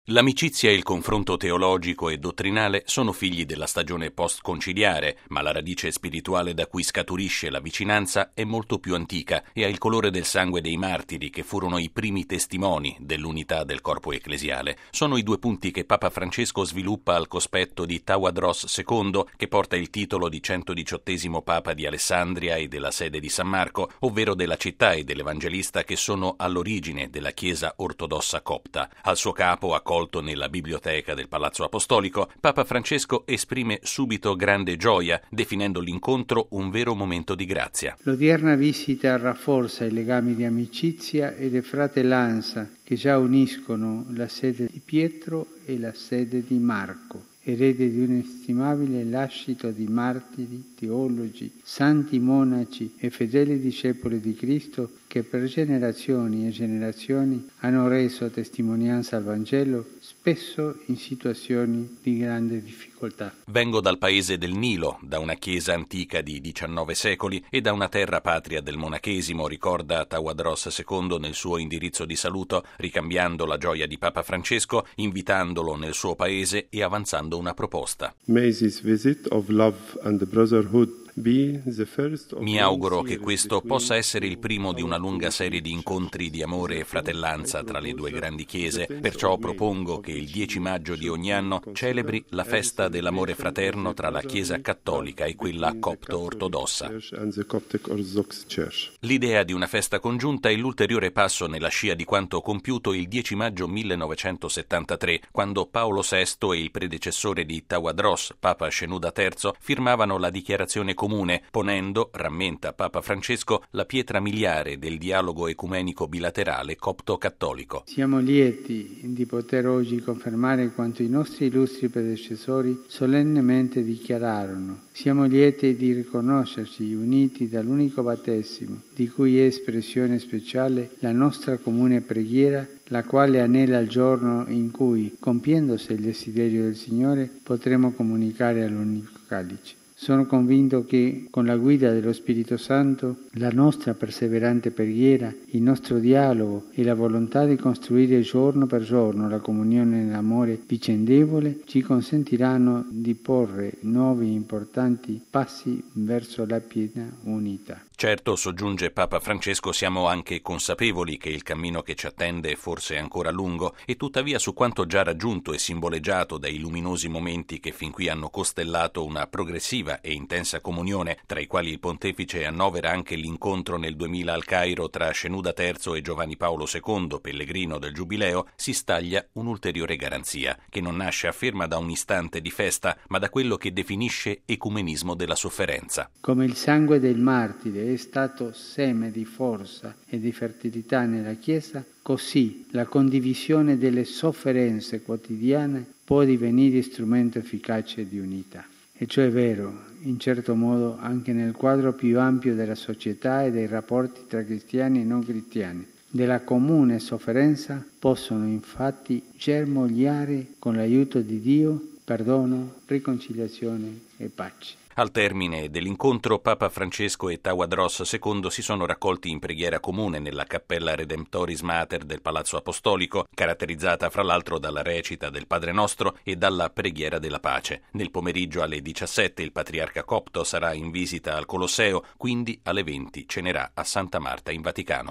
L'amicizia e il confronto teologico e dottrinale sono figli della stagione post-conciliare, ma la radice spirituale da cui scaturisce la vicinanza è molto più antica e ha il colore del sangue dei martiri che furono i primi testimoni dell'unità del corpo ecclesiale. Sono i due punti che Papa Francesco sviluppa al cospetto di Tawadros II, che porta il titolo di 118° Papa di Alessandria e della sede di San Marco, ovvero della città e dell'Evangelista che sono all'origine della Chiesa ortodossa copta. Al suo capo, accolto nella biblioteca del Palazzo Apostolico, Papa Francesco esprime subito grande gioia, definendo l'incontro un vero momento di grazia. L'odierna visita rafforza i legami di amicizia e di fratellanza che già uniscono la sede di Pietro e la sede di Marco, erede di un inestimabile lascito di martiri, teologi, santi monaci e fedeli discepoli di Cristo che per generazioni e generazioni hanno reso testimonianza al Vangelo, spesso in situazioni di grande difficoltà. Vengo dal paese del Nilo, da una chiesa antica di 19 secoli e da una terra patria del monachesimo, ricorda Tawadros II nel suo indirizzo di saluto, ricambiando la gioia di Papa Francesco, invitandolo nel suo paese e avanzando una proposta. May this visit of love and brotherhood Mi auguro che questo possa essere il primo di una lunga serie di incontri di amore e fratellanza tra le due grandi chiese, perciò propongo che il 10 maggio di ogni anno celebri la festa dell'amore fraterno tra la Chiesa cattolica e quella copto-ortodossa. L'idea di una festa congiunta è l'ulteriore passo nella scia di quanto compiuto il 10 maggio 1973, quando Paolo VI e il predecessore di Tawadros, Papa Shenouda III, firmavano la dichiarazione comune, ponendo, rammenta Papa Francesco, la pietra miliare del dialogo ecumenico bilaterale copto-cattolico. Siamo lieti di poter oggi confermare quanto i nostri illustri predecessori solennemente dichiararono. Siamo lieti di riconoscerci uniti dall'unico battesimo, di cui è espressione speciale la nostra comune preghiera, la quale anela il giorno in cui, compiendosi il desiderio del Signore, potremo comunicare all'unico calice. Sono convinto che con la guida dello Spirito Santo la nostra perseverante preghiera, il nostro dialogo e la volontà di costruire giorno per giorno la comunione nell'amore vicendevole ci consentiranno di porre nuovi importanti passi verso la piena unità. Certo, soggiunge Papa Francesco, siamo anche consapevoli che il cammino che ci attende è forse ancora lungo e tuttavia su quanto già raggiunto e simboleggiato dai luminosi momenti che fin qui hanno costellato una progressiva e intensa comunione, tra i quali il pontefice annovera anche l'incontro nel 2000 al Cairo tra Shenouda III e Giovanni Paolo II, pellegrino del Giubileo, si staglia un'ulteriore garanzia, che non nasce, afferma, da un istante di festa, ma da quello che definisce ecumenismo della sofferenza. Come il sangue del martire è stato seme di forza e di fertilità nella Chiesa, così la condivisione delle sofferenze quotidiane può divenire strumento efficace di unità. E ciò è vero, in certo modo, anche nel quadro più ampio della società e dei rapporti tra cristiani e non cristiani. Della comune sofferenza possono infatti germogliare, con l'aiuto di Dio, perdono, riconciliazione e pace. Al termine dell'incontro, Papa Francesco e Tawadros II si sono raccolti in preghiera comune nella Cappella Redemptoris Mater del Palazzo Apostolico, caratterizzata fra l'altro dalla recita del Padre Nostro e dalla preghiera della pace. Nel pomeriggio alle 17 il patriarca copto sarà in visita al Colosseo, quindi alle 20 cenerà a Santa Marta in Vaticano.